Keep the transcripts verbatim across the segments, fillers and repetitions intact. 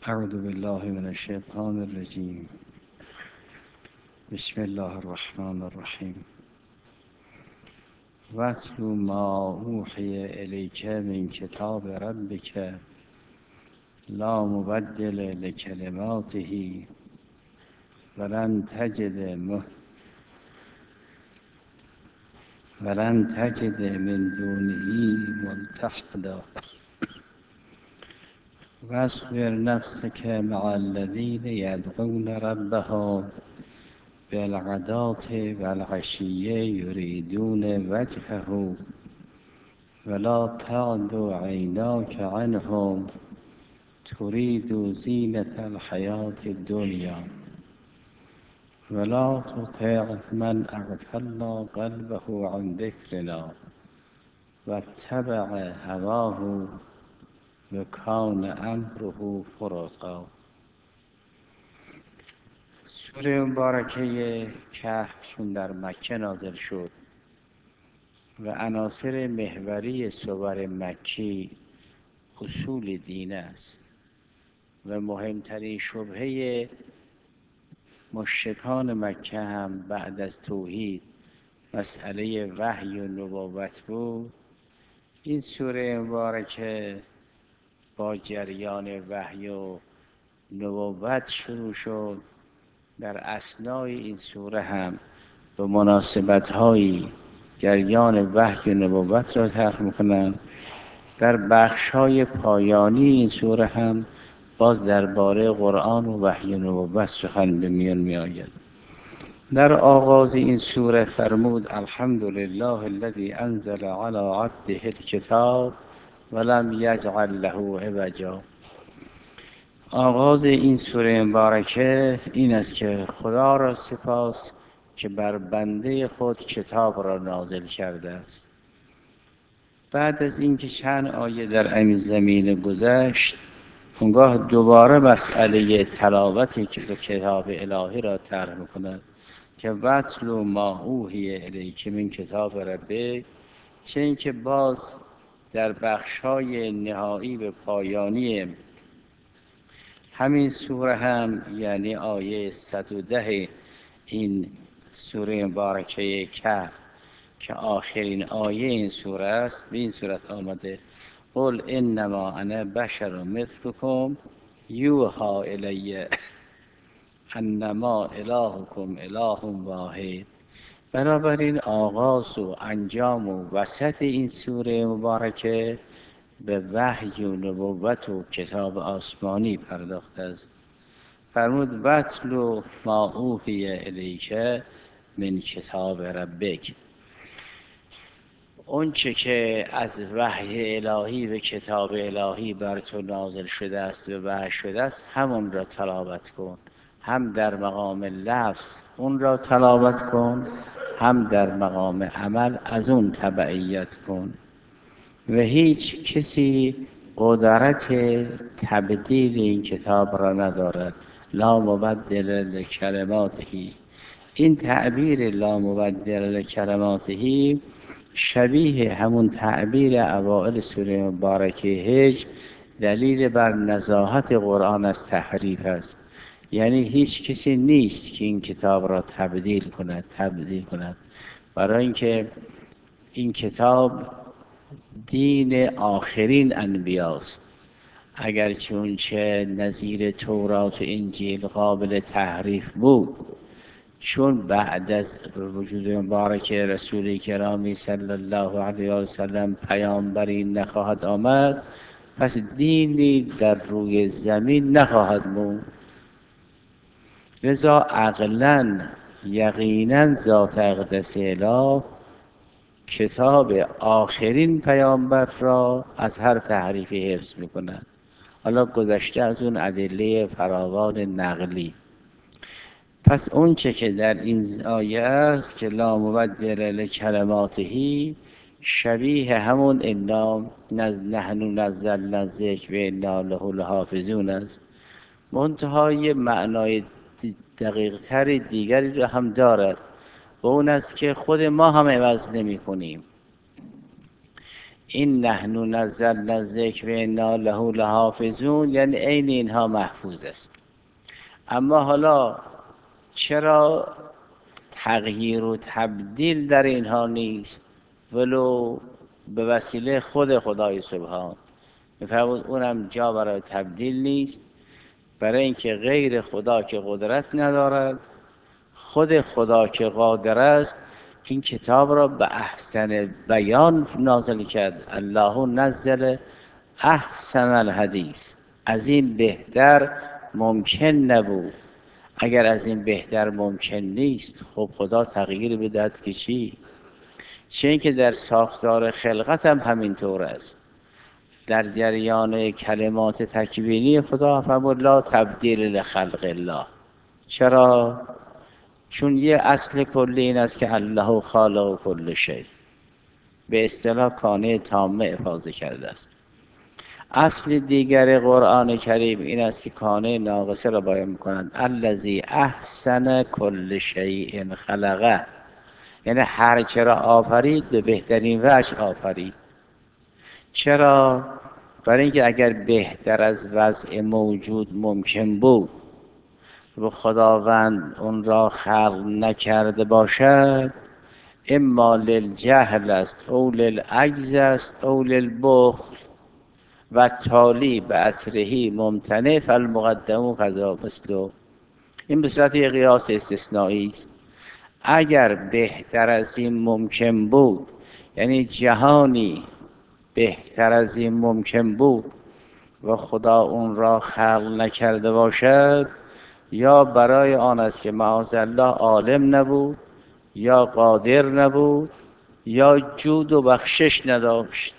اعوذ بالله من الشیطان الرجیم. بسم الله الرحمن الرحیم. واتل ما اوحی الیک من کتاب ربک لا مبدل لکلماته ولن تجد مه ولن تجد من دونه ملتحدا واصبر نفسك مع الذين يدعون ربهم بالغداة والعشي يريدون وجهه ولا تعد عیناک عنهم تريد زینة الحیاة الدنیا ولا تطع من اغفلنا قلبه عن ذکرنا واتبع هواه وکان امره فرطا. سوره مبارکه کهف چون در مکه نازل شد و عناصر محوری سور مکی اصول دین است و مهمترین شبهه مشرکان مکه هم بعد از توحید مسئله وحی و نبوت بود. این سوره مبارکه با جریان وحی و نبوت شروع شد. در اثنای این سوره هم به مناسبت‌های جریان وحی و نبوت را طرح می‌کنند. در بخش‌های پایانی این سوره هم باز درباره قرآن و وحی و نبوت سخن به میان می‌آید. در آغاز این سوره فرمود الحمدلله الذی انزل علی عبده الکتاب ولم یجعل له عوجا. آغاز این سوره مبارکه این است که خدا را سپاس که بر بنده خود کتاب را نازل کرده است. بعد از اینکه چند آیه در این زمینه گذشت، اونگاه دوباره مسئله تلاوتی که به کتاب الهی را طرح می‌کند که واتل ما اوحی الیک من کتاب ربک، چه اینکه باز در بخش‌های نهایی به پایانی همین سوره هم یعنی آیه صد و ده این سوره مبارکه کهف که آخرین آیه این سوره است به این صورت آمده قل انما انا بشر مثلکم یوحی الی انما الهکم اله واحد. بنابراین آغاز و انجام و وسط این سوره مبارکه به وحی و نبوت و کتاب آسمانی پرداخته است. فرمود واتل ما اوحی الیک من کتاب ربک. اون چه که از وحی الهی به کتاب الهی بر تو نازل شده است و وحی شده است همون را تلاوت کن. هم در مقام لفظ اون را تلاوت کن، هم در مقام عمل از اون تبعیت کن. و هیچ کسی قدرت تبدیل این کتاب را ندارد. لا مبدل لکلماته. این تعبیر لا مبدل لکلماته شبیه همون تعبیر اوائل سوره مبارکه هجر دلیل بر نزاهت قرآن از تحریف است. یعنی هیچ کسی نیست که این کتاب را تبدیل کند تبدیل کند برای اینکه این کتاب دین آخرین انبیاست. اگر چون چه نظیر تورات و انجیل قابل تحریف بود، چون بعد از وجود مبارک رسول کرامی صلی الله علیه و سلم پیامبری نخواهد آمد، پس دینی در روی زمین نخواهد بود. لذا عقلاً یقیناً ذات اقدس اله کتاب آخرین پیامبر را از هر تحریفی حفظ می‌کند. حالا گذشته از اون ادله فراوان نقلی. پس اون چه که در این آیه است که لا مبدل لکلماته شبیه همون انا نحن نزلنا الذکر و انا له لحافظون است. منتهای معنای دقیق تر دیگری را هم دارد و اون است که خود ما هم عوض نمی کنیم. این نحن نزلنا الذکر و انا له لحافظون، یعنی عین اینها محفوظ است. اما حالا چرا تغییر و تبدیل در اینها نیست ولو به وسیله خود خدای سبحان؟ می‌فرمود اونم جا برای تبدیل نیست، برای اینکه غیر خدا که قدرت ندارد، خود خدا که قادر است این کتاب را به احسن بیان نازل کرد. الله نزل احسن الحدیث، از این بهتر ممکن نبود. اگر از این بهتر ممکن نیست خب خدا تغییر بدهد که چی؟ چه اینکه در ساختار خلقت هم همینطور است. در جریان کلمات تکوینی خدا فرمود لا تبدیل لخلق الله. چرا؟ چون یه اصل کلی این است که الله خالق کل شیء، به اصطلاح کانه تامه افاضه کرده است. اصل دیگر قرآن کریم این است که کانه ناقصه را بیان می‌کنند. الذی احسن کل شیء خلقه، یعنی هر چه را آفرید به بهترین وجه آفرید. چرا؟ برای اینکه اگر بهتر از وضع موجود ممکن بود و خداوند اون را خلق نکرده باشد، اما للجهل است او للعجز است او للبخل و تالی به اثرهی ممتنع فالمقدم کذا مثله. این به صورت یک قیاس استثنایی است. اگر بهتر از این ممکن بود، یعنی جهانی بهتر از این ممکن بود و خدا اون را خلق نکرده باشد، یا برای آن است که معاذالله عالم نبود، یا قادر نبود، یا جود و بخشش نداشت.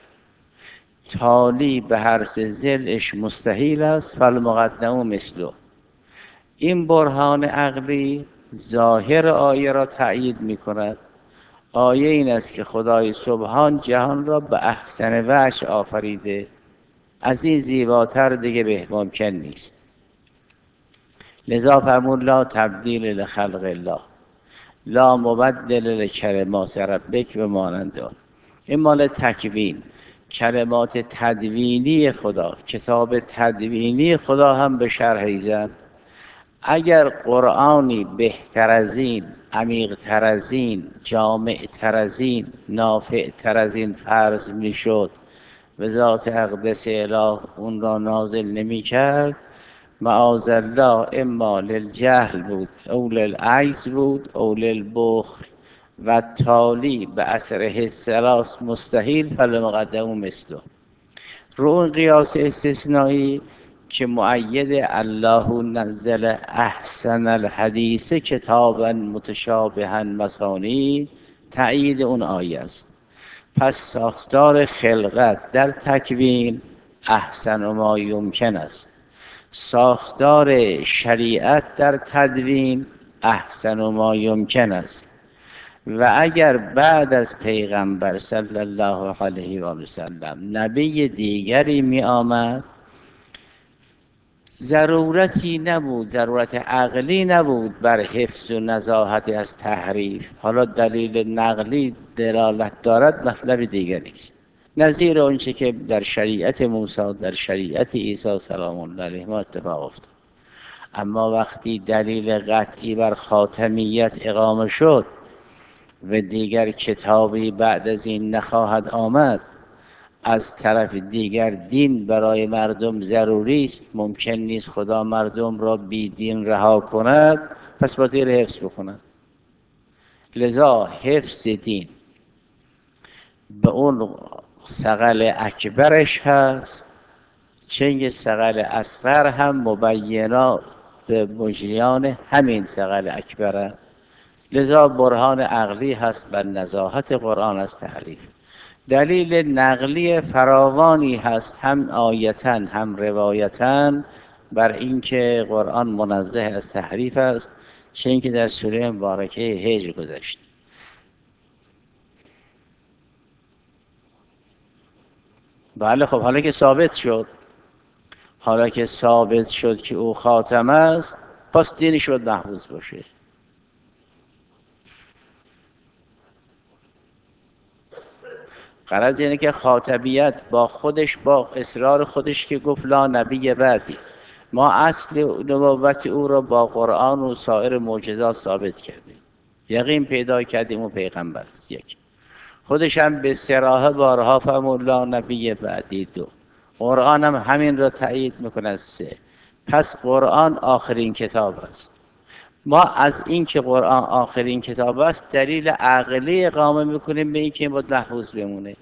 تالی به هر سه ضلعش مستحیل است. فالمقدم مثله. این برهان عقلی ظاهر آیه را تأیید می کند. آیه این است که خدای سبحان جهان را به احسن وجه آفریده، از این زیباتر دیگه به ممکن نیست. لذا فرمود لا تبدیل لخلق الله، لا مبدل لکلمات ربک و مانند آن. این مال تکوین. کلمات تدوینی خدا، کتاب تدوینی خدا هم به شرح ایزن. اگر قرآنی بهتر از این، عمیق تر از این، جامع تر از این، نافع تر از این فرض می شد و ذات اقدس اله اون را نازل نمی کرد، معاذالله اما للجهل بود او للعجز بود او للبخل و تالی به اثر الثلاث مستحیل فالمقدم مثله. رو این قیاس استثنایی که مؤید الله نزل احسن الحدیث کتابا متشابها مثانی، تأیید اون آیه است. پس ساختار خلقت در تکوین احسن ما یمکن است، ساختار شریعت در تدوین احسن ما یمکن است. و اگر بعد از پیغمبر صلی الله علیه و سلم نبی دیگری می آمد، ضرورتی نبود، ضرورت عقلی نبود بر حفظ و نزاهت از تحریف. حالا دلیل نقلی دلالت دارد مطلب دیگری است، نظیر آنچه که در شریعت موسی، در شریعت عیسی سلام الله علیه اتفاق افتاد. اما وقتی دلیل قطعی بر خاتمیت اقامه شد و دیگر کتابی بعد از این نخواهد آمد، از طرف دیگر دین برای مردم ضروری است، ممکن نیست خدا مردم را بی دین رها کند، پس باید دین حفظ بکند. لذا حفظ دین به اون ثقل اکبرش هست، چنگ ثقل اصغر هم مبینا به مجریان همین ثقل اکبره. لذا برهان عقلی هست بر نزاهت قرآن از تحریف. دلیل نقلی فراوانی هست، هم آیتاً هم روایتاً، بر اینکه قرآن منزه از تحریف است، چه اینکه در سوره مبارکه هجر گذشت. بله خب حالا که ثابت شد، حالا که ثابت شد که او خاتم است، پس دینی شد محفوظ باشه. غرض اینه که خاطبیت با خودش، با اصرار خودش که گفت لا نبی بعدی، ما اصل نبوت او را با قرآن و سایر معجزات ثابت کردیم، یقین پیدا کردیم او پیغمبر است. یک، خودش هم به صراحه بارها فرمود لا نبی بعدی. دو، قرآن هم همین را تایید میکند. سه، پس قرآن آخرین کتاب است. ما از این که قرآن آخرین کتاب است دلیل عقلی اقامه میکنیم به این که این باید محفوظ بمونه.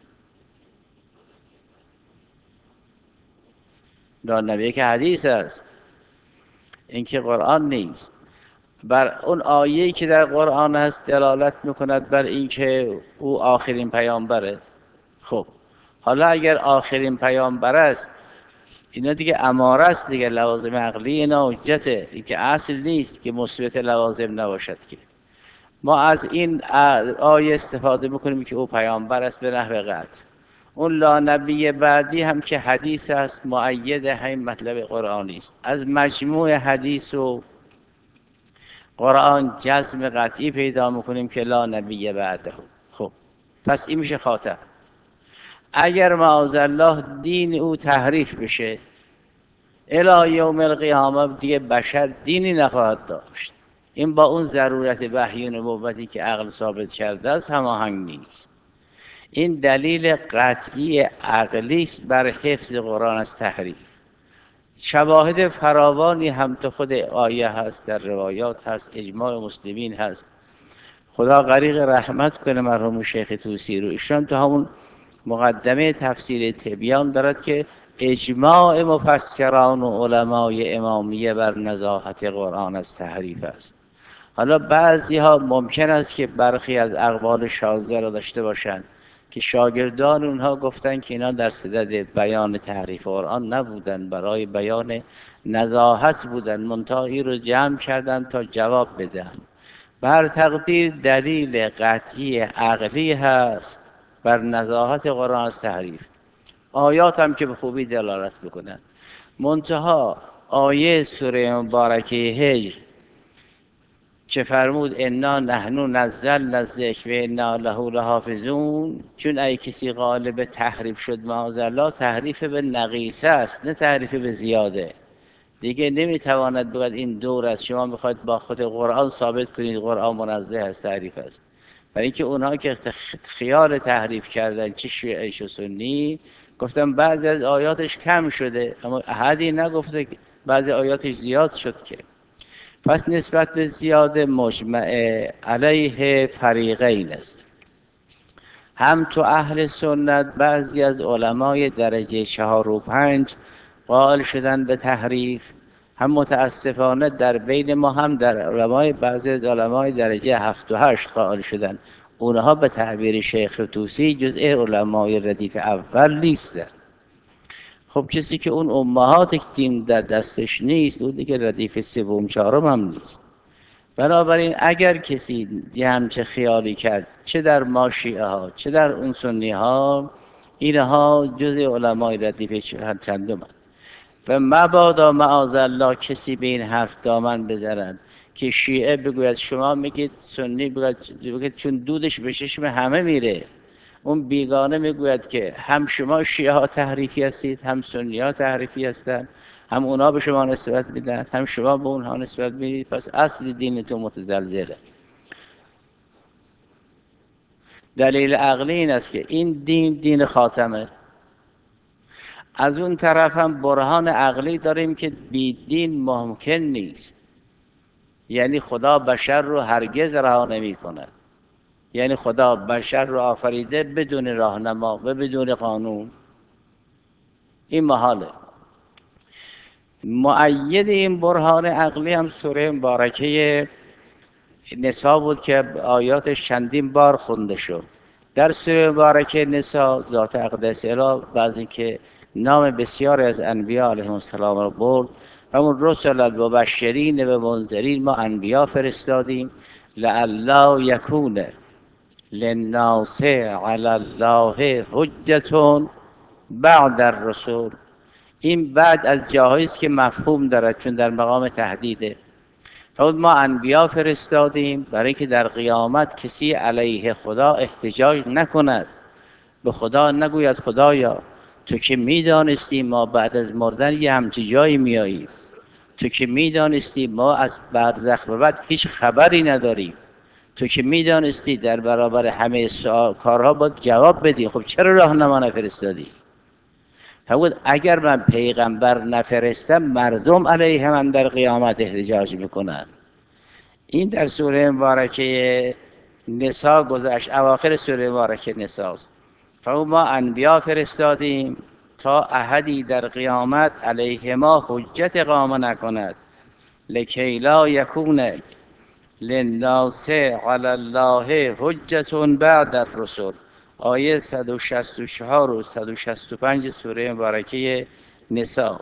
لا نبی که حدیث است، این که قرآن نیست. بر اون آیه‌ای که در قرآن هست دلالت میکند بر این که او آخرین پیامبره. خب حالا اگر آخرین پیامبر است، اینا دیگه اماره است دیگه، لوازم عقلی اینا حجته، این که اصل نیست که مثبت لوازم نباشد. که ما از این آیه استفاده میکنیم که او پیامبر است به نحو قطع. اون لا نبی بعدی هم که حدیث است مؤید همین مطلب قرآنی است. از مجموع حدیث و قرآن جزم قطعی پیدا میکنیم که لا نبی بعده. خب پس این میشه خاتم. اگر معاذالله دین او تحریف بشه الی یوم القیامه دیگه بشر دینی نخواهد داشت. این با اون ضرورت وحی و نبوتی که عقل ثابت کرده است هماهنگ نیست. این دلیل قطعی عقلی است بر حفظ قرآن از تحریف. شواهد فراوانی هم تو خود آیه هست، در روایات هست، اجماع مسلمین هست. خدا غریق رحمت کنه مرحوم شیخ طوسی رو، ایشان تو همون مقدمه تفسیر تبیان دارد که اجماع مفسران و علمای امامیه بر نزاهت قرآن از تحریف است. حالا بعضی ها ممکن است که برخی از اقوال شاذه را داشته باشند که شاگردان اونها گفتن که اینا در صدد بیان تحریف قرآن نبودن، برای بیان نزاهت بودن، منتهی رو جمع کردن تا جواب بدن. بر تقدیر دلیل قطعی عقلی هست بر نزاهت قرآن از تحریف. آیات هم که به خوبی دلالت میکنند. منتها آیه سوره مبارکه هجر که فرمود انا نحن نزلنا الذکر و انا له لحافظون، چون ای کسی غالب تحریف شد معاذالله، تحریف به نقیصه است نه تحریف به زیاده. دیگه نمیتواند بگوید این دور است، شما میخواید با خود قرآن ثابت کنید قرآن منزه است تحریف است. برای اینکه اونها که خیال تحریف کردن چه شیعه و سنی گفتن بعضی از آیاتش کم شده، اما احدی نگفته بعضی آیاتش زیاد شد. که پس نسبت به زیاده مجمع علیه فریقین است. هم تو اهل سنت بعضی از علمای درجه چهار و پنج قائل شدن به تحریف، هم متاسفانه در بین ما هم در علمای بعضی از علمای درجه هفت و هشت قائل شدن. اونها به تعبیر شیخ طوسی جزء علمای ردیف اول نیستند. خب کسی که اون امهات دین در دستش نیست اون دیگه ردیف سوم چهارم هم نیست. بنابراین اگر کسی همچه خیالی کرد چه در ما شیعه ها چه در اون سنی ها، اینها جزء علمای ردیف چندم هست. و مبادا معاذالله کسی به این حرف دامن بزنند که شیعه بگوید شما میگید سنی بگوید چون دودش به چشم همه میره، اون بیگانه میگوید که هم شما شیعه ها تحریفی هستید هم سنی ها تحریفی هستند، هم اونا به شما نسبت میدن هم شما به اونها نسبت میدید، پس اصل دینتون متزلزله. دلیل عقلی این است که این دین دین خاتمه. از اون طرف هم برهان عقلی داریم که بی دین ممکن نیست. یعنی خدا بشر رو هرگز رها نمی کند. یعنی خدا بشر رو آفریده بدون راهنما و بدون قانون، این محاله. مؤید این برهان عقلی هم سوره مبارکه نساء بود که آیاتش چندین بار خونده شد. در سوره مبارکه نساء ذات اقدس اله بعضی که نام بسیاری از انبیاء علیهم السلام را برد. همون رسل المبشرین و منذرین ما انبیاء فرستادیم لعلی یکون للناس علی الله حجة بعد الرسل. این بعد از جاهایی است که مفهوم دارد چون در مقام تهدیده. فرمود ما انبیاء فرستادیم برای که در قیامت کسی علیه خدا احتجاج نکند به خدا نگوید خدایا تو که میدانستی ما بعد از مردن یه همچی جایی میاییم، تو که میدانستی ما از برزخ به بعد هیچ خبری نداریم، تو که میدانستی در برابر همه سوال کارها باید جواب بدی، خب چرا راهنما نفرستادی؟ فرمود اگر من پیغمبر نفرستم مردم علیه من در قیامت احتجاج میکنن. این در سوره مبارکه نساء گذشت، اواخر سوره مبارکه نساء است. فرمود ما انبیا فرستادیم تا احدی در قیامت علیه ما حجت اقامه نکند، لکی لا یکون للناس علی الله حجة بعد الرسل. آیه صد و شصت و چهار و صد و شصت و پنج سوره مبارکه نساء.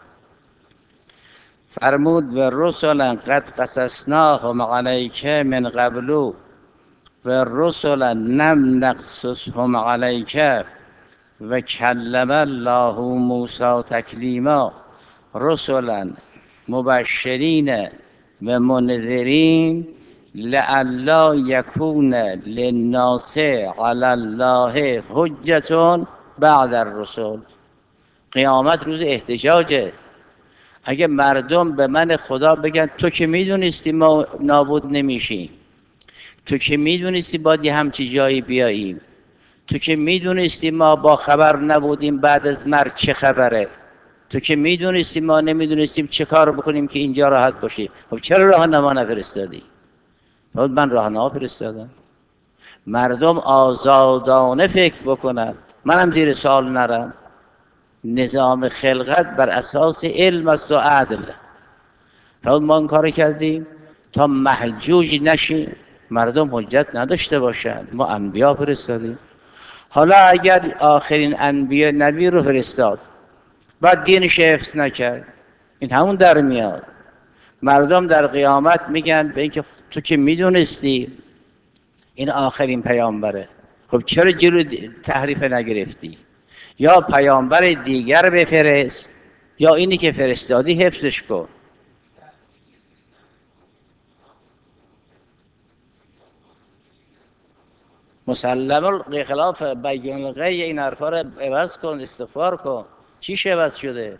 فرمود و رسلا قد قصصناهم علیک من قبل و رسلا لم نقصصهم علیک و کلم الله موسی تکلیما، رسلا مبشرین و منذرین لئلا یکون للناس علی الله حجة بعد الرسل. قیامت روز احتجاجه. اگه مردم به من خدا بگن تو که میدونستی ما نابود نمیشیم، تو که میدونستی باید یه همچی جایی بیاییم، تو که میدونستی ما با خبر نبودیم بعد از مرگ چه خبره، تو که میدونستی ما نمیدونستیم چه کار بکنیم که اینجا راحت باشیم، خب چرا راهنما نفرستادی؟ من راهنما فرستادم مردم آزادانه فکر بکنن، منم زیر سوال نرم. نظام خلقت بر اساس علم است و عدل. ما این کار کردیم تا محجوج نشیم، مردم حجت نداشته باشند. ما انبیا فرستادیم. حالا اگر آخرین انبیا نبی رو فرستاد بعد دینش حفظ نکرد، این همون در میاد. مردم در قیامت میگن به اینکه تو که میدونستی این آخرین پیامبره، خب چرا جلو تحریف نگرفتی؟ یا پیامبر دیگر بفرست یا اینی که فرستادی حفظش کن. مسلم خلاف بیان الغی، این حرفا رو عوض کن، استغفار کن. چیش عوض شده؟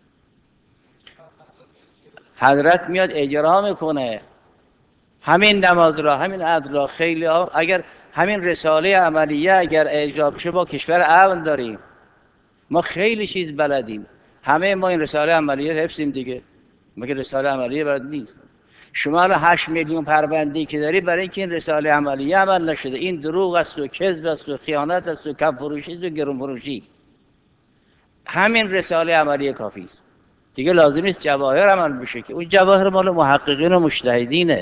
حضرت میاد اجرا میکنه همین نماز را، همین عدل را. خیلی ها اگر همین رساله عملیه اگر اجرا بشه با کشور امن داریم. ما خیلی چیز بلدیم، همه ما این رساله عملیه حفظیم دیگه، مگه رساله عملیه بلد نیست؟ شما الان هشت میلیون پرونده که داری برای اینکه این رساله عملیه عمل نشده. این دروغ است و کذب است و خیانت است و کم فروشی است و گرون فروشی. همین رساله عملیه کافی است دیگه، لازم نیست جواهر عمل بشه که اون جواهر مال محققین و مجتهدینه.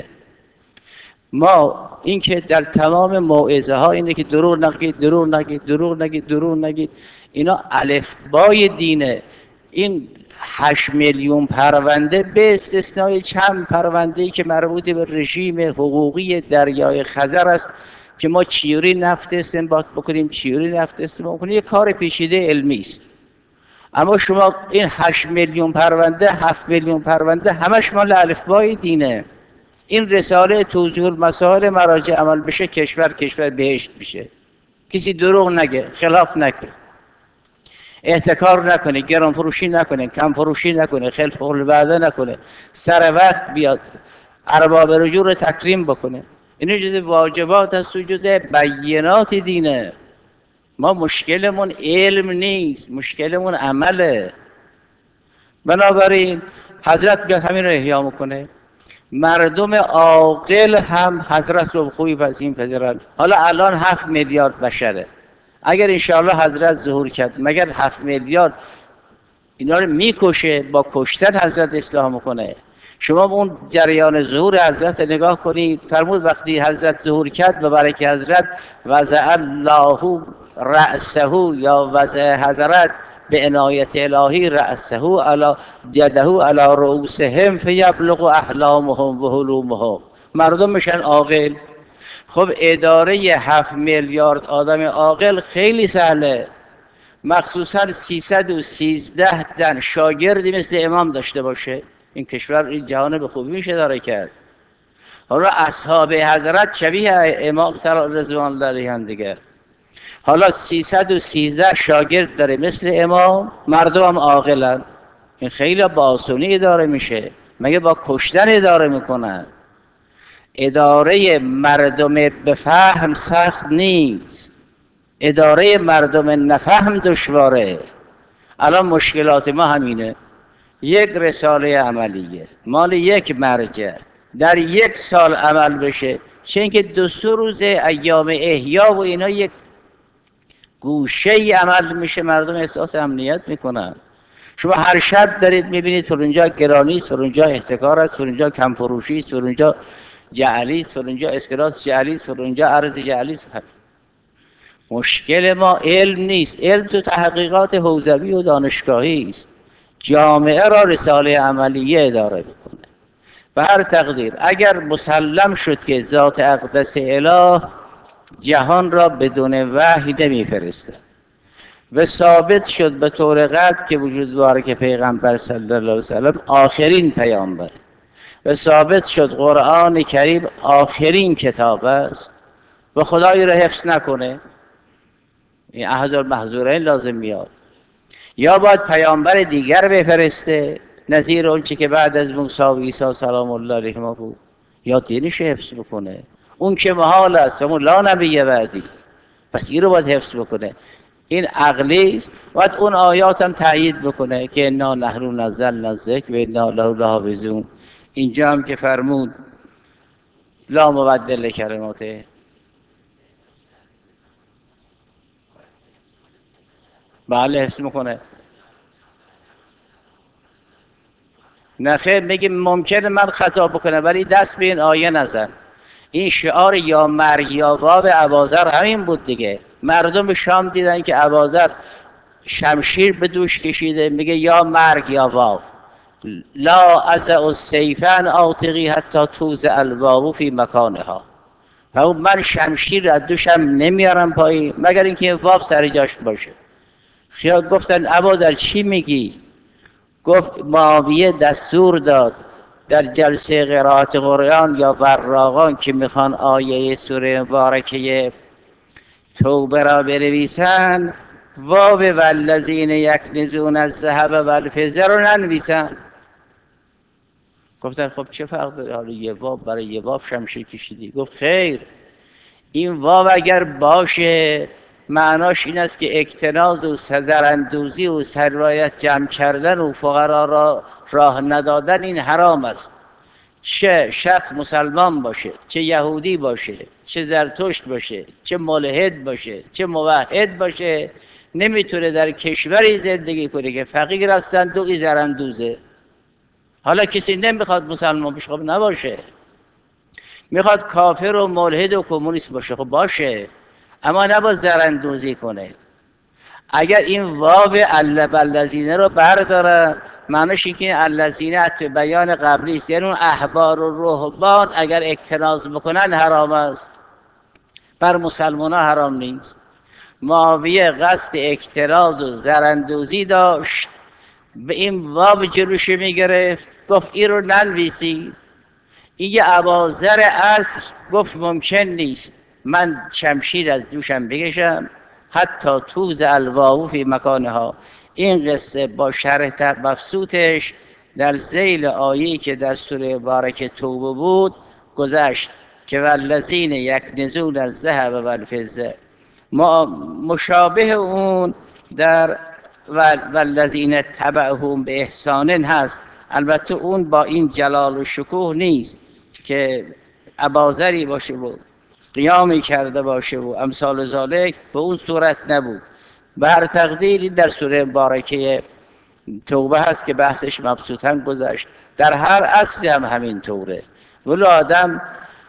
ما اینکه در تمام موعظه ها اینه که دروغ نگید، دروغ نگید، دروغ نگید، دروغ نگید، اینا الفبای دینه. این هشت میلیون پرونده به استثنای چند پرونده‌ای که مربوط به رژیم حقوقی دریای خزر است که ما چیوری نفت استنباط بکنیم، چیوری نفت استنباط بکنیم، یک کار پیچیده علمی است. اما شما این هشت میلیون پرونده، هفت میلیون پرونده همش مال الفبای دینه. این رساله توضیح المسائل مراجع عمل بشه، کشور کشور بهشت میشه. کسی دروغ نگه، خلاف نکنه، احتکار نکنه، گران فروشی نکنه، کم فروشی نکنه، خلف الوعده نکنه، سر وقت بیاد، ارباب رجوع رو تکریم بکنه. این جزء واجبات است و جزء بینات دینه. ما مشکلمون علم نیست، مشکلمون عمله. بنابراین حضرت بیاد همین رو احیا میکنه. مردم عاقل هم حضرت رو خوبی پذیم پذیرن. حالا الان هفت میلیارد بشره، اگر انشاءالله حضرت ظهور کرد مگر هفت میلیارد اینا رو میکشه؟ با کشتن حضرت اصلاح میکنه. شما اون جریان ظهور حضرت نگاه کنید. فرمود وقتی حضرت ظهور کرد به برکه حضرت وضع الله رأسه یا وضع حضرت به عنایت الهی رأسه علی جده علی رؤوسهم فیبلغ احلامهم و حلومهم. مردم میشن عاقل. خب اداره هفت میلیارد آدم عاقل خیلی سهله. مخصوصا سیصد و سیزده تن شاگردی مثل امام داشته باشه، این کشور این جهان به خوبی میشه اداره کرد. حالا اصحاب حضرت شبیه امام رضوان الله علیهم دیگه. حالا سیصد و سیزده شاگرد داره مثل امام، مردم هم عاقلن، این خیلی با آسونی اداره میشه. مگه با کشتن اداره میکنن؟ اداره مردم به فهم سخت نیست، اداره مردم نفهم دشواره. الان مشکلات ما همینه. یک رساله عملیه مال یک مرجع در یک سال عمل بشه، چه اینکه دو سه روز ایام احیا و اینا یک گوشه ای عمل میشه، مردم احساس امنیت میکنن. شما هر شب دارید میبینید فرونجا گرانی است، فرونجا احتکار است، فرونجا کم فروشی است، فرونجا جعلی است، فرونجا اسکناس جعلی است، فرونجا ارز جعلی است. مشکل ما علم نیست، علم تو تحقیقات حوزوی و دانشگاهی است. جامعه را رساله عملیه اداره میکنه. به هر تقدیر اگر مسلم شد که ذات اقدس اله جهان را بدون وحی نمیفرسته و ثابت شد به طور قطع که وجود داره که پیغمبر صلی الله علیه و سلم آخرین پیامبر و ثابت شد قرآن کریم آخرین کتاب است و خدایی را حفظ نکنه، این احد المحظورین لازم میاد. یا باید پیامبر دیگر بفرسته نظیر اون چی که بعد از موسی و عیسی سلام الله علیهما بود، یا دینش حفظ بکنه. اون که محال است و اون لا نبی بعدی، پس این رو باید حفظ بکنه. این عقلی است. باید اون آیات هم تأیید بکنه که انا نحن نزلنا الذکر و انا له لحافظون. اینجا هم که فرمود لا مبدل لکلماته، بله حفظ میکنه. نخیر، میگه ممکنه من خطا بکنم ولی دست به این آیه نزن. این شعار یا مرگ یا واب اباذر همین بود دیگه. مردم شام دیدن که اباذر شمشیر به دوش کشیده، میگه یا مرگ یا واو، لا ازع السیفا عاتقی حتی توزع الواو فی مکانها. و من شمشیر از دوشم نمیارم پایی مگر اینکه واو سر جاش باشه. خیال گفتن اباذر چی میگی؟ گفت معاویه دستور داد در جلسه قرائت قرآن یا براقان که میخوان آیه سوره مبارکه توبه را بنویسن، واو والذین یکنزون الذهب والفضه رو ننویسن. گفتن خب چه فرق داره، حالا یه واو برای یه واو شمشیر کشیدی؟ گفت خیر، این واو اگر باشه معناش این است که اکتناز و سزراندوزی و سرایت جمع کردن و فقرا را راه ندادن این حرام است. چه شخص مسلمان باشه، چه یهودی باشه، چه زرتشت باشه، چه ملحد باشه، چه موحد باشه، نمیتونه در کشوری زندگی کنه که فقیر هستند و زراندوزه. حالا کسی نمیخواد مسلمان بشه، خب نباشه. میخواد کافر و ملحد و کمونیست باشه، خب باشه، اما نباید زراندوزی کنه. اگر این واو الذین رو بردارن معنیش این که الذین حتی بیان قبلی است، یعنی اون احبار و رهبان اگر اکتناز بکنن حرام است، بر مسلمان ها حرام نیست. معاویه قصد اکتراز و زراندوزی داشت، به این واو جلوش میگرفت، گفت این رو ننویسید. این یه اباذر عصر گفت ممکن نیست من شمشیر از دوشم بکشم حتی توز الواو فی مکانها. این قصه با شرح مبسوطش در ذیل آیه‌ای که در سوره مبارکه توبه بود گذشت که والذین یکنزون الذهب والفضه. ما مشابه اون در والذین تبعهم به احسان هست، البته اون با این جلال و شکوه نیست که اباذری باشه و قیامی کرده باشه و امثال ذالک، به اون صورت نبود. به هر تقدیر در سوره مبارکه توبه هست که بحثش مبسوطاً گذشت. در هر اصلی هم همین طوره، ولی آدم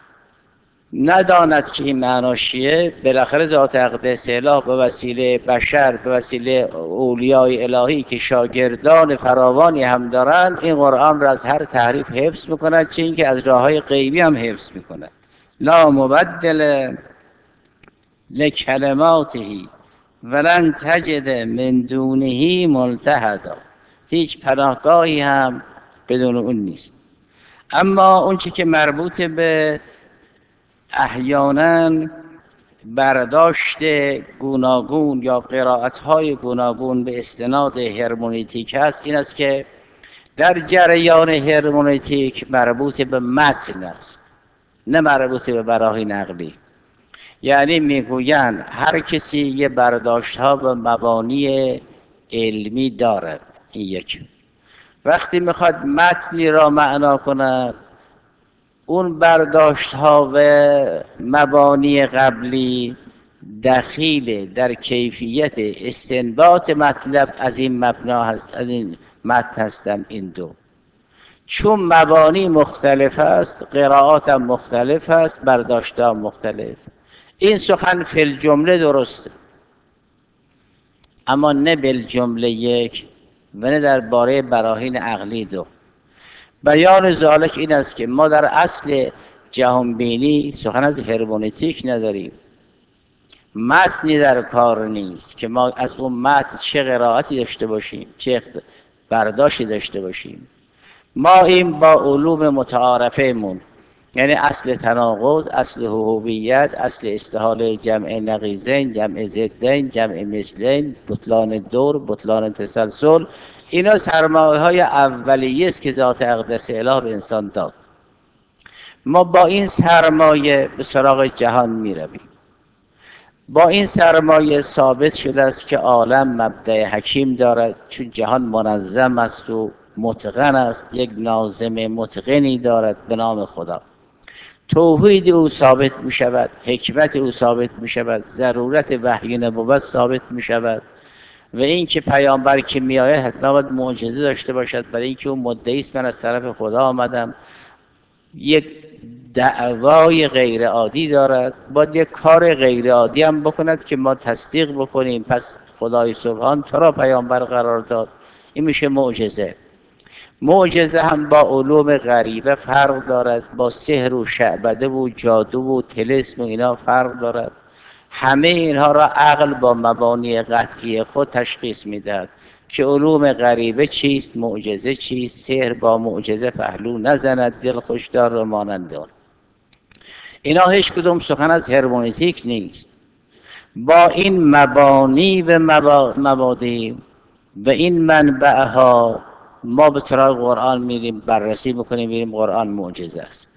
نداند که این معناش چیه، بالاخره ذات اقدس اله به وسیله بشر، به وسیله اولیای الهی که شاگردان فراوانی هم دارن، این قرآن را از هر تحریف حفظ میکند، چه اینکه از راههای غیبی هم حفظ میکند. لا مبدل لکلماته ولن تجد من دونه ملتحدا. هیچ پناهگاهی هم بدون اون نیست. اما اون چی که مربوط به احیانا برداشت گوناگون یا قرائت‌های گوناگون به استناد هرمونیتیک هست، این است که در جریان هرمونیتیک مربوط به متن است، نه مربوط به براهین عقلی. یعنی میگویند هر کسی یه برداشت ها به مبانی علمی دارد. این یک. وقتی میخواد متنی را معنا کند، اون برداشت ها و مبانی قبلی دخیل در کیفیت استنباط مطلب از این مبنا هست، از این متن هستند این دو. چون مبانی مختلف است، قرائات هم مختلف است، برداشت هم مختلف. این سخن فی الجمله درسته، اما نه بالجمله یک و نه درباره براهین عقلی دو. بیان ذالک این است که ما در اصل جهانبینی سخن از هرمونیتیک نداریم، متنی در کار نیست که ما از اون متن چه قرائتی داشته باشیم، چه برداشتی داشته باشیم. ما این با علوم متعارفه مون، یعنی اصل تناقض، اصل هویت، اصل استحاله جمع نقیضین، جمع ضدین، جمع مثلین، بطلان دور، بطلان تسلسل، اینا سرمایه های اولیه است که ذات اقدس اله به انسان داد. ما با این سرمایه به سراغ جهان می رویم. با این سرمایه ثابت شده است که عالم مبدأ حکیم دارد، چون جهان منظم است و متقن است، یک ناظم متقنی دارد به نام خدا. توحید او ثابت می شود، حکمت او ثابت می شود، ضرورت وحی نبوت ثابت می شود و اینکه پیامبر که می آید حتما باید معجزه داشته باشد، برای اینکه اون مدعی است من از طرف خدا آمدم. یک دعوای غیر عادی دارد، باید یک کار غیر عادی هم بکند که ما تصدیق بکنیم، پس خدای سبحان تو را پیامبر قرار داد. این میشه معجزه. معجزه هم با علوم غریبه فرق دارد، با سحر و شعبده و جادو و طلسم و اینا فرق دارد. همه اینها را عقل با مبانی قطعی خود تشخیص میدهد که علوم غریبه چیست، معجزه چیست. سحر با معجزه پهلو نزند، دل خوشدار و مانند آن. اینا هیچ کدوم سخن از هرمونیتیک نیست. با این مبانی و مبادی و این منبعها ما به سراغ قرآن میریم، بررسی میکنیم، میریم قرآن معجزه است.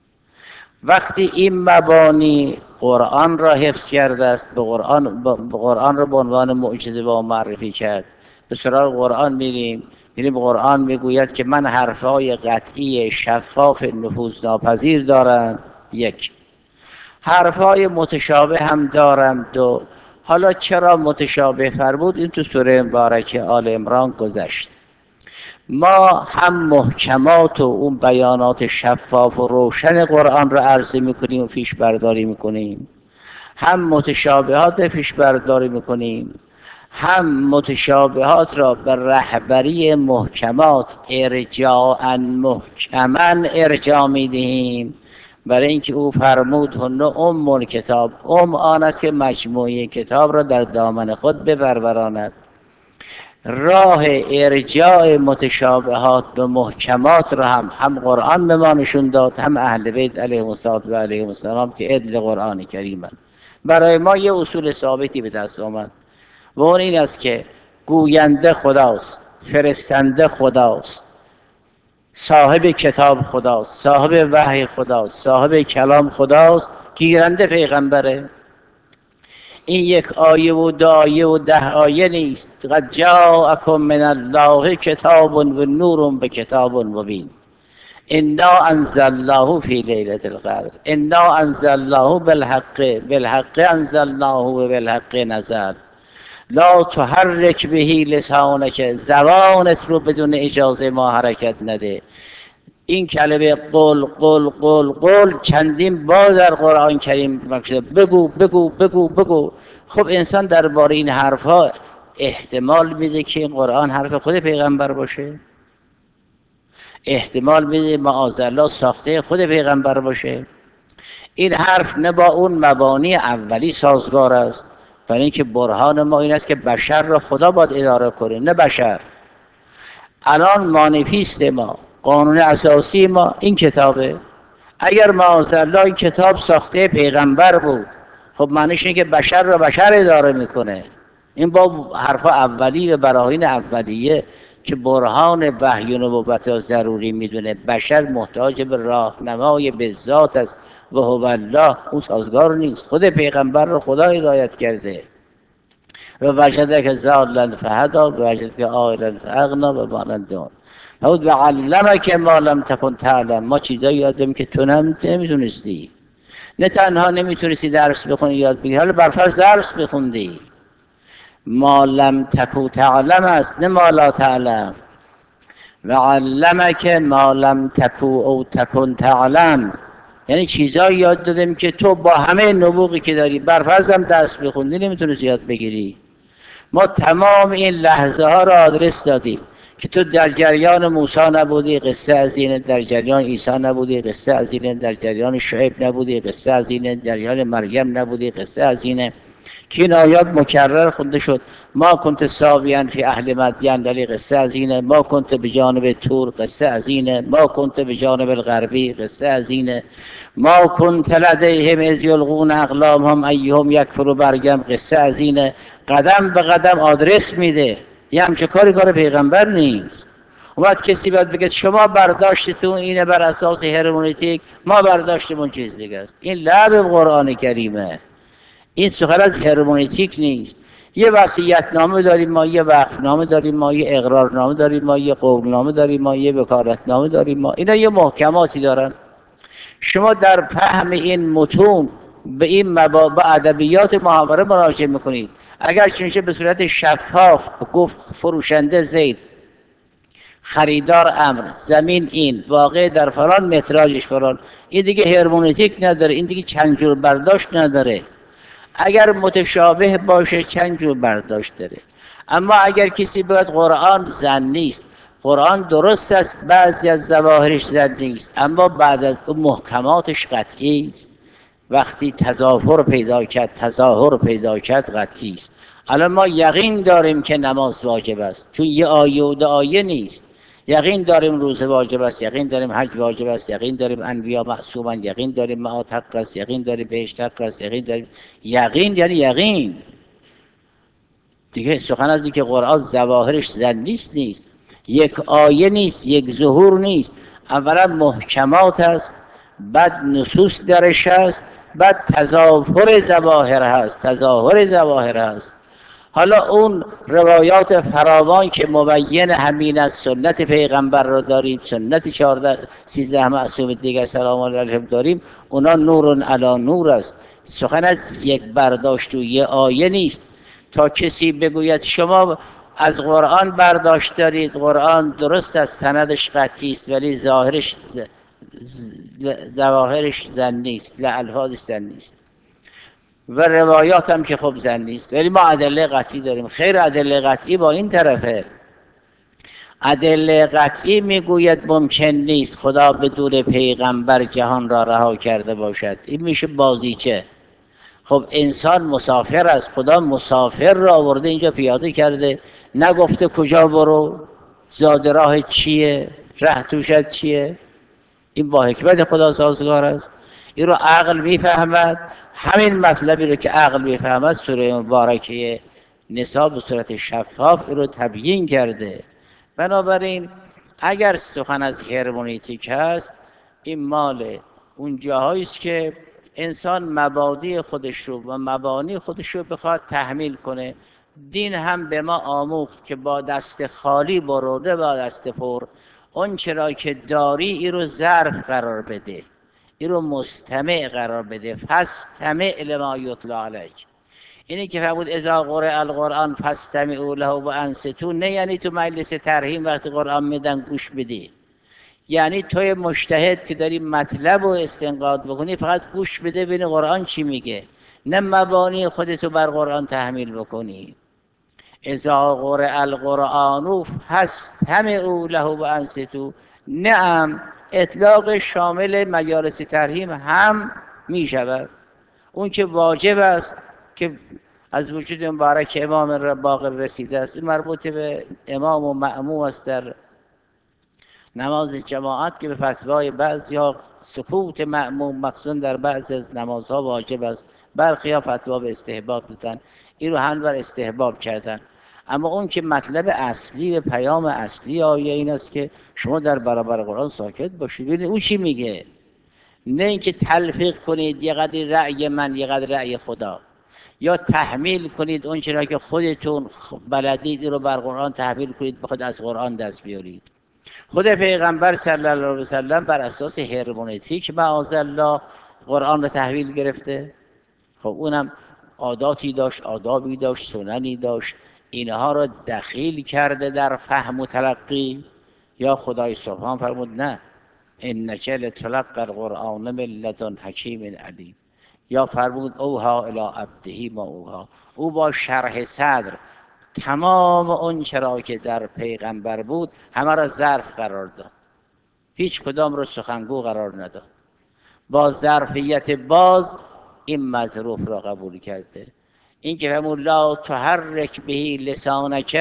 وقتی این مبانی قرآن را حفظ کرده است، به قرآن, به قرآن را به عنوان معجزه با معرفی کرد، به سراغ قرآن میریم، میریم قرآن میگوید که من حرفهای قطعی شفاف نفوذ ناپذیر دارم، یک. حرفهای متشابه هم دارم، دو. حالا چرا متشابه فرمود؟ این تو سوره مبارکه آل عمران گذشت. ما هم محکمات و اون بیانات شفاف و روشن قرآن را عرضه میکنیم و پیش برداری میکنیم، هم متشابهات پیش برداری میکنیم، هم متشابهات را به رهبری محکمات ارجاعاً محکماً ارجاع میدهیم، برای اینکه او فرمود هن ام الکتاب. ام آن است که مجموعه کتاب را در دامن خود بپروراند. راه ارجاع متشابهات به محکمات را هم هم قرآن به ما نشون داد، هم اهل بیت علیهم الصلوة و علیهم السلام که عدل قرآن کریمند. برای ما یه اصول ثابتی به دست آمد و اون این است که گوینده خداست، فرستنده خداست، صاحب کتاب خداست، صاحب وحی خداست، صاحب کلام خداست، گیرنده پیغمبره. این یک آیه و دو آیه و ده آیه نیست. قد جاءکم من الله کتاب و نور به کتاب مبین انا انزلناه فی لیلة القدر انا انزلناه بالحق بالحق انزلناه و بالحق نزل لا تحرک به لسانک، زبانت رو بدون اجازه ما حرکت نده. این کلمه قل قل قل قل چندین بار در قرآن کریم بگو بگو بگو بگو. خب انسان درباره این حرفها احتمال میده که این قرآن حرف خود پیغمبر باشه، احتمال میده معاذالله ساخته خود پیغمبر باشه. این حرف نه با اون مبانی اولی سازگار است، برای اینکه برهان ما این است که بشر را خدا باید اداره کنه، نه بشر. الان مانیفیست ما، قانون اساسی ما این کتابه. اگر معاذالله این کتاب ساخته پیغمبر بود، خب معنیش اینه که بشر را بشر اداره میکنه. این با حرف اولی و براهین اولیه که برهان وحی و نبوت را ضروری میدونه. بشر محتاج به راهنمای به ذات است و هو الله، اون سازگار نیست. خود پیغمبر رو خدا هدایت کرده و وجدک ضالا فهدا و وجدک عائلا فاغنا و مانند اون. و علمک ما لم تکن تعلم، ما چیزایی یاد دادیم که تو نمیدونستی. نه تنها نمیتونستی درس بخونی یاد بگیری، حالا برفرض درس بخوندی، ما لم تکو تعلم است نه ما لا تعلم. و علمک ما لم تکو او تکن تعلم، یعنی چیزایی یاد دادیم که تو با همه نبوغی که داری برفرض هم درس بخوندی نمیتونستی یاد بگیری. ما تمام این لحظه ها را آدرس دادیم که تو در جریان موسی نبودی، قصه از اینه. در جریان عیسی نبودی، قصه از اینه. در جریان شعیب نبودی، قصه از اینه. در جریان مریم نبودی، قصه از اینه. که این آیات مکرر خونده شد. ما کنت ساویان فی اهل مدین، ولی قصه از اینه. ما کنت به جانب تور، قصه از اینه. ما کنت به جانب الغربی، قصه از اینه. ما کنت لدیهم اذ یلقون اقلامهم ایهم یکفر برگم، قصه از اینه. قدم به قدم آدرس میده. یه همچه کاری کار پیغمبر نیست. اومد کسی باید بگه شما برداشتتون اینه بر اساس هرمونتیک، ما برداشتمون چیز دیگه است. این لعب قرآن کریمه. این سخن از هرمونتیک نیست. یه وصیت نامه داریم ما، یه وقف نامه داریم ما، یه اقرار نامه داریم ما، یه قول نامه داریم ما، یه وکالت نامه داریم ما. اینا یه محکماتی دارن. شما در فهم این متون به این مبا به ادبیات محاوره مراجعه میکنید. اگر چنانچه به صورت شفاف گفت فروشنده زید، خریدار امر، زمین این، واقع در فلان، متراژش فلان، این دیگه هرمونتیک نداره، این دیگه چند جور برداشت نداره. اگر متشابه باشه چند جور برداشت داره. اما اگر کسی بگه قرآن زن نیست، قرآن درست است بعضی از ظواهرش زن نیست، اما بعد از اون محکماتش قطعی است. وقتی تظاهر پیدا کرد، تظاهر پیدا کرد، قطعی است. الان ما یقین داریم که نماز واجب است، چون یه آیه و دو آیه نیست. یقین داریم روزه واجب است، یقین داریم حج واجب است، یقین داریم انبیا معصومن، یقین داریم معاد حق است، یقین داریم بهشت حق است، یقین داریم. یقین یعنی یقین دیگه. سخن از این که قرآن ظواهرش زن نیست نیست، یک آیه نیست، یک ظهور نیست. اولا محکمات است، بعد نصوص درش هست، بعد تظاهر ظواهر هست، تظاهر ظواهر هست. حالا اون روایات فراوان که مبین همین از سنت پیغمبر رو داریم، سنت چهارده سیزده معصوم دیگر سلام الله علیهم داریم، اونا نور علی نور است. سخن از یک برداشت و یک آیه نیست. تا کسی بگوید شما از قرآن برداشت دارید، قرآن درست است، سندش قطعی است، ولی ظاهرش ظواهرش زن نیست، الفاظش زن نیست، و روایات هم که خب زن نیست، ولی ما ادله قطعی داریم. خیر، ادله قطعی با این طرفه. ادله قطعی میگوید ممکن نیست خدا بدون پیغمبر جهان را رها کرده باشد. این میشه بازیچه. خب انسان مسافر است، خدا مسافر را آورده اینجا پیاده کرده، نگفته کجا برو، زاد راه چیه، ره توشت چیه. این با حکمت خدا سازگار است. این رو عقل میفهمد. همین مطلبی رو که عقل میفهمد سوره مبارکه نساء به صورت شفاف این رو تبیین کرده. بنابراین اگر سخن از هرمونیتیک هست، این مال اون جاهایی است که انسان مبادی خودش رو و مبانی خودش رو بخواد تحمیل کنه. دین هم به ما آموخت که با دست خالی برو، نه با دست پر. اون چرا که داری این رو ظرف قرار بده، این رو مستمع قرار بده. فاستمع لما یتلی علیک. اینی که فرمود اذا قرئ القرآن فاستمعوا له و انصتوا، نه یعنی تو مجلس ترحیم وقتی قرآن میدن گوش بدی. یعنی توی مجتهد که داری مطلب و استنقاد بکنی فقط گوش بده ببین قرآن چی میگه، نه مبانی خودتو بر قرآن تحمیل بکنی. اذا قرئ القرآن فاستمعوا له و انصتوا. نعم، اطلاق شامل مجالس ترحیم هم می شود. اون که واجب است که از وجود مبارک امام باقر رسیده است، این مربوط به امام و مأموم است در نماز جماعت که به فتوای بعضیا سکوت مأموم مخصوصا در بعض از نمازها واجب است، برخیا فتوا به استحباب دادن، این رو هم بر استحباب کردن. اما اون که مطلب اصلی و پیام اصلی آیه این است که شما در برابر قرآن ساکت باشید. ببینید او چی میگه، نه اینکه تلفیق کنید یه قدر رأی من یه قدر رأی خدا، یا تحمیل کنید اون چرا که خودتون بلدید رو بر قرآن تحمیل کنید بخواید از قرآن دست بیارید. خود پیغمبر صلی الله علیه و سلم بر اساس هرمنوتیک معاذالله قرآن رو تحویل گرفته. خب اونم عاداتی داشت، آدابی داشت، سننی داشت، اینها رو دخیل کرده در فهم و تلقی. یا خدای سبحان فرمود نه انک لتلقی القرآن من لدن حکیم علیم. یا فرمود اوها الی عبده ما اوها، او با شرح صدر تمام اون چرا که در پیغمبر بود همه را ظرف قرار داد، هیچ کدام رو سخنگو قرار نداد، با ظرفیت باز این مظروف را قبول کرده. این که فرمود لا تحرک به لسانک،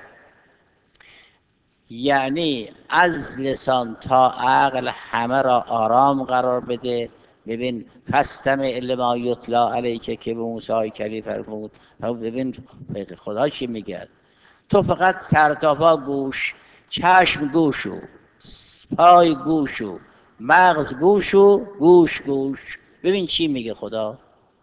یعنی از لسان تا عقل همه را آرام قرار بده. ببین فاستمع لما یتلی علیک که به موسی کلیم فرمود، ببین خدا چی میگه، تو فقط سر تا پا گوش، چشم گوشو، پای گوشو، مغز گوشو، گوش گوش، ببین چی میگه خدا.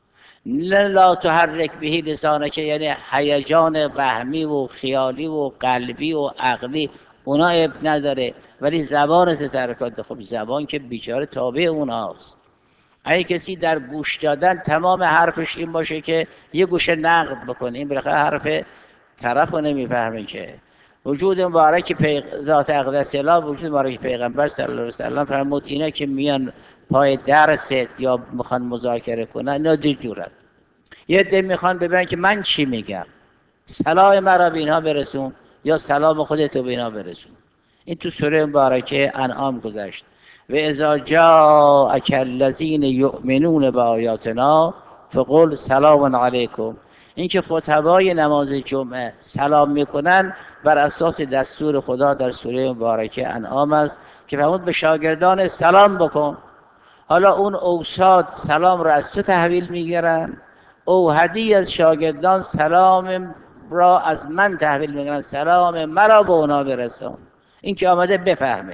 لا تحرک به لسانک یعنی هیجان وهمی و خیالی و قلبی و عقلی اونا اب نداره، ولی زبانت ترکات. خب زبان که بیچاره تابع اوناست. اگه کسی در گوش دادن تمام حرفش این باشه که یه گوشه نقد بکنه، این بالاخره حرف طرف رو نمیفهمه که. وجود مبارک پیغ... ذات اقدس اله، وجود مبارک پیغمبر صلی الله علیه و سلم فرمود اینا که میان پای درست یا میخوان مذاکره کنن اینا دو جورن. یه عده میخوان ببینن که من چی میگم، سلام مرا به اینها برسون یا سلام خودتو به اینها برسون. این تو سوره مبارکه انعام گذشت. و اذا جاءک الذین یؤمنون بآیاتنا فقل سلام علیکم. این که خطبای نماز جمعه سلام میکنن بر اساس دستور خدا در سوره مبارکه انعام است که فرمود به شاگردان سلام بکن. حالا اون اوساد سلام را از تو تحویل میگیرن، او هدی از شاگردان سلام را از من تحویل میگیرن، سلام مرا به اونا برسون. این که آمده بفهمه.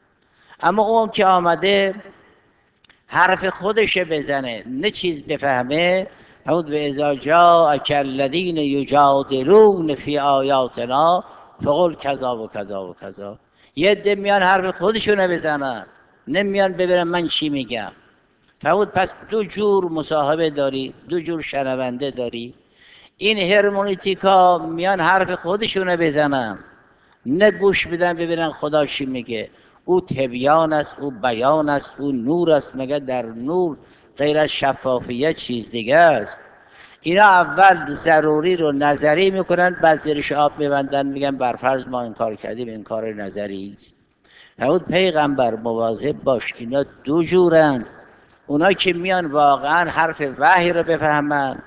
اما اون که آمده حرف خودش بزنه نه چیز بفهمه، همون و اذا جاءک الذین یجادلون فی آیاتنا فقل کذا و کذا و کذا. یه عده میان حرف خودشونو بزنن، نمیان ببینن من چی میگم. فرمود پس دو جور مصاحبه داری، دو جور شنونده داری. این هرمونیتیکا میان حرف خودشونو بزنن، نه گوش بدن ببینن خدا چی میگه. او تبیان است، او بیان است، او نور است. مگه در نور غیر از شفافیت چیز دیگه است؟ اینا اول ضروری رو نظری میکنن، بعد زیرش آب میبندن میگن برفرض ما این کار کردیم، این کار نظری است. فرمود پیغمبر مواظب باش، اینا دو جورن. اونا که میان واقعا حرف وحی رو بفهمن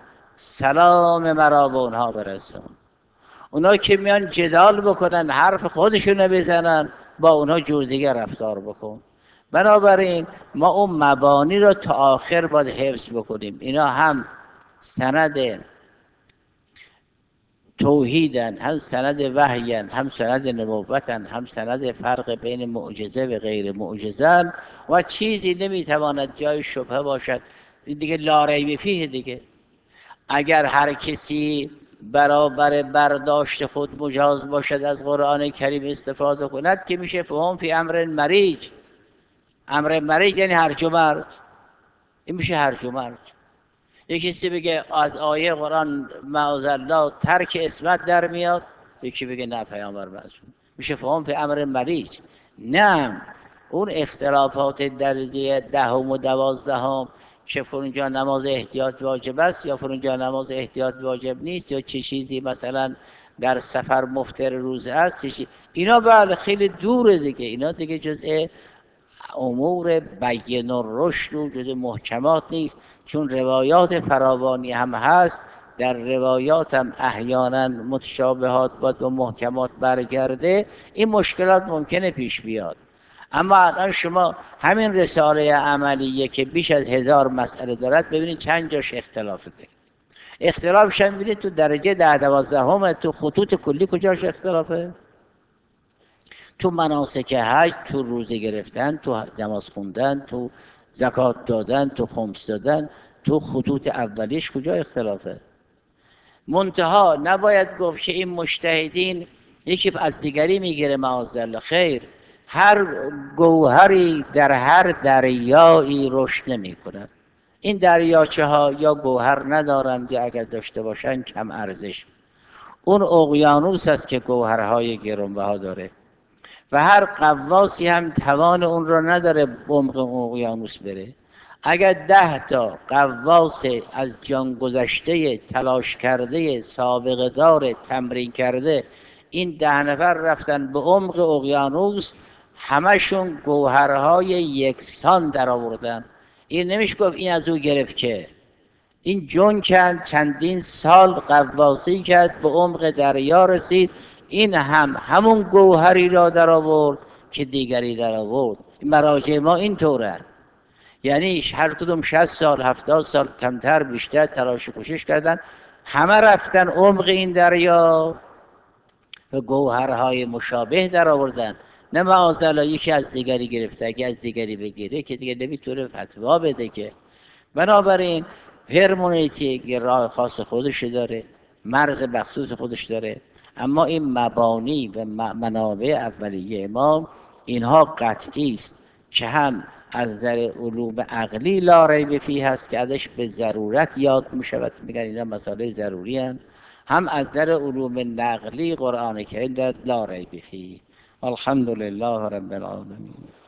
سلام مرا به اونها برسون. اونا که میان جدال بکنن حرف خودشونو بزنن با اونها جور دیگه رفتار بکن. بنابراین ما اون مبانی رو تا آخر باید حفظ بکنیم. اینا هم سند توحیدن، هم سند وحیان، هم سند نبوتن، هم سند فرق بین معجزه و غیر معجزه و چیزی نمیتواند جای شبهه باشد. این دیگه لا ریب فیه دیگه. اگر هر کسی برابر برداشت خود مجاز باشد از قرآن کریم استفاده کند که میشه فهم فی امر مریج. امر مریج یعنی هرج و مرج، این میشه هرج و مرج. یکی کسی بگه از آیه قرآن معاذالله ترک اسمت در میاد، یکی بگه نه پیامبر معصوم، میشه فهم فی امر مریج. نه اون اختلافات درجه دهم و دوازدهم که فرونجا نماز احتیاط واجب است یا فرونجا نماز احتیاط واجب نیست، یا چه چیزی مثلا در سفر مفطر روزه است، چه اینا بله خیلی دوره دیگه. اینا دیگه جزء امور بین الرشد و جزء محکمات نیست، چون روایات فراوانی هم هست. در روایات هم احیانا متشابهات باید و محکمات برگرده. این مشکلات ممکنه پیش بیاد. اما الان شما همین رساله عملیه که بیش از هزار مسئله دارد، ببینید چند جاش اختلاف ده. اختلافش هم ببینید تو درجه ده دوازدهم تو خطوط کلی کجاش اختلافه؟ تو مناسک حج، تو روزه گرفتن، تو نماز خوندن، تو زکات دادن، تو خمس دادن، تو خطوط اولیش کجا اختلافه؟ منتها نباید گفت که این مجتهدین یکی از دیگری میگیره، معاذالله. خیر، هر گوهری در هر دریایی رشد نمی کند. این دریاچه ها یا گوهر ندارند یا اگر داشته باشند کم ارزش. اون اقیانوس است که گوهرهای گرانبها داره و هر غواصی هم توان اون را نداره عمق اقیانوس بره. اگر ده تا غواص از جان گذشته، تلاش کرده، سابقه دار، تمرین کرده، این ده نفر رفتن به عمق اقیانوس، همشون گوهرهای یکسان در آوردن. این نمیشه گفت این از او گرفت، که این جون کرد، چندین سال غواصی کرد، به عمق دریا رسید، این هم همون گوهری را در آورد که دیگری در آورد. مراجع ما این طوره، یعنی هر کدوم شصت سال، هفتاد سال، کمتر بیشتر تلاش و کوشش کردن، همه رفتن عمق این دریا و گوهرهای مشابه در آوردن. نه معاذالله یکی از دیگری گرفته، اگه از دیگری بگیره که دیگه نمیتونه فتوا بده که. بنابراین هرمونیتی راه خاص خودش داره، مرز مخصوص خودش داره، اما این مبانی و منابع اولیه ما اینها قطعی است که هم از در علوم عقلی لا ریب فیه هست که ازش به ضرورت یاد می شود، میگن اینا مسائل ضروری هستند، هم از در علوم نقلی قرآن کریم دارد لا ریب فیه. الحمدلله رب العالمین.